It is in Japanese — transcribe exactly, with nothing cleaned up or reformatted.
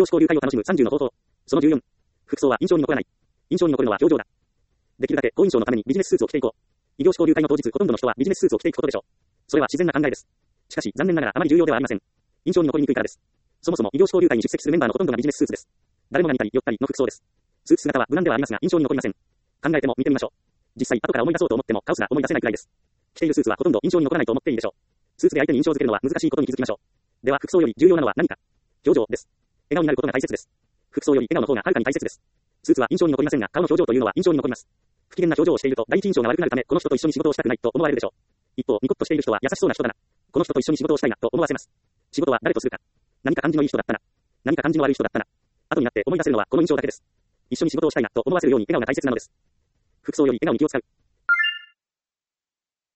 業種交流会を楽しむさんじゅうの方法。そのじゅうよん。服装は印象に残らない。印象に残るのは表情だ。できるだけ好印象のためにビジネススーツを着ていこう。異業種交流会の当日、ほとんどの人はビジネススーツを着ていくことでしょう。それは自然な考えです。しかし、残念ながらあまり重要ではありません。印象に残りにくいからです。そもそも異業種交流会に出席するメンバーのほとんどがビジネススーツです。誰もが似たり寄ったりの服装です。スーツ姿は無難ではありますが印象に残りません。考えても見てみましょう。実際、後から思い出そうと思ってもカオスが思い出せないくらいです。着ているスーツはほとんど印象に残らないと思っていいでしょう。スーツで相手に印象づけるのは難しいことに気づきましょう。では、服装より重要なのは何か。表情です。笑顔になることが大切です。服装より笑顔の方がはるかに大切です。スーツは印象に残りませんが、顔の表情というのは印象に残ります。不機嫌な表情をしていると第一印象が悪くなるため、この人と一緒に仕事をしたくないと思われるでしょう。一方、ニコッとしている人は優しそうな人だな。この人と一緒に仕事をしたいなと思わせます。仕事は誰とするか。何か感じのいい人だったな。何か感じの悪い人だったな。後になって思い出せるのはこの印象だけです。一緒に仕事をしたいなと思わせるように笑顔が大切なのです。服装より笑顔に気を使う。